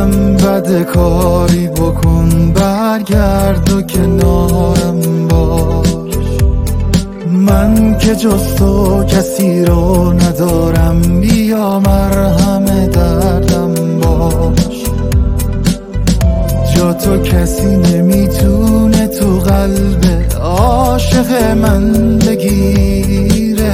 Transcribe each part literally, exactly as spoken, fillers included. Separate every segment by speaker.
Speaker 1: اگرم بد کاری بکن برگرد و کنارم باش. من که جز تو کسی رو ندارم، بیا مرهم دردم باش. جا تو کسی نمیتونه تو قلب عاشق من بگیره.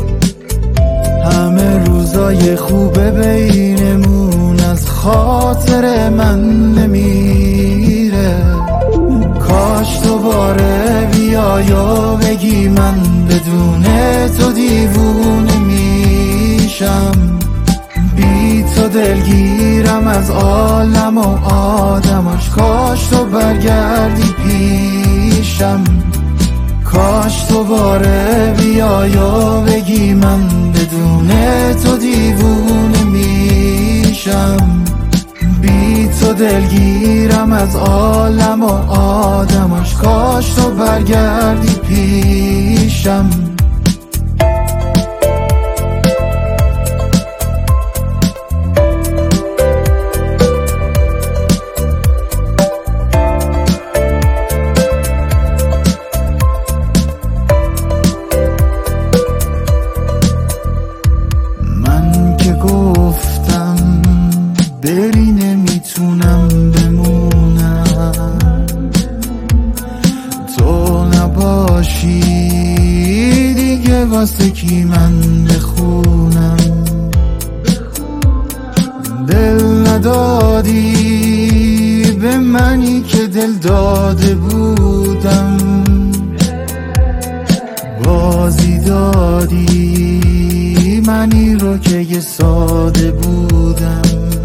Speaker 1: همه روزای خوبه بینمون از خاطر من نمیره. کاش دوباره بیای و بگی من بدون تو دیوونه میشم. بی تو دلگیرم از عالم و آدماش. کاش تو برگردی پیشم. کاش دوباره بیای و بگی من بدون تو دیوونه میشم. بی تو دلگیرم از عالم و آدماش. کاش تو برگردی پیشم. بری نمیتونم بمونم، تو نباشی دیگه واسه کی من بخونم. دل ندادی به منی که دل داده بودم، بازی دادی منی رو که یه ساده بودم.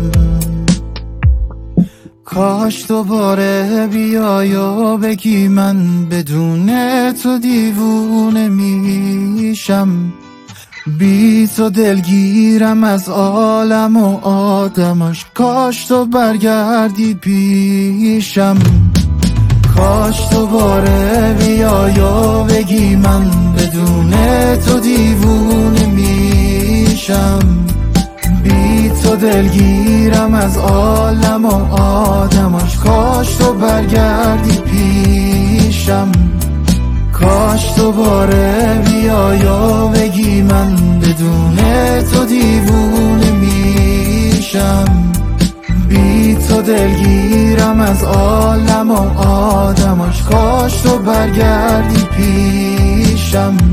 Speaker 1: کاش دوباره بیای و بگی من بدون تو دیوونه میشم. بی تو دلگیرم از عالم و آدماش. کاش تو برگردی پیشم. کاش دوباره بیای و بگی من بدون تو دیوونه میشم. بی تو دلگیرم از عالم و آدماش. کاش تو برگردی پیشم. کاش دوباره بیای و بگی من بدون تو دیوونه میشم. بی تو دلگیرم از عالم و آدماش. کاش تو برگردی پیشم.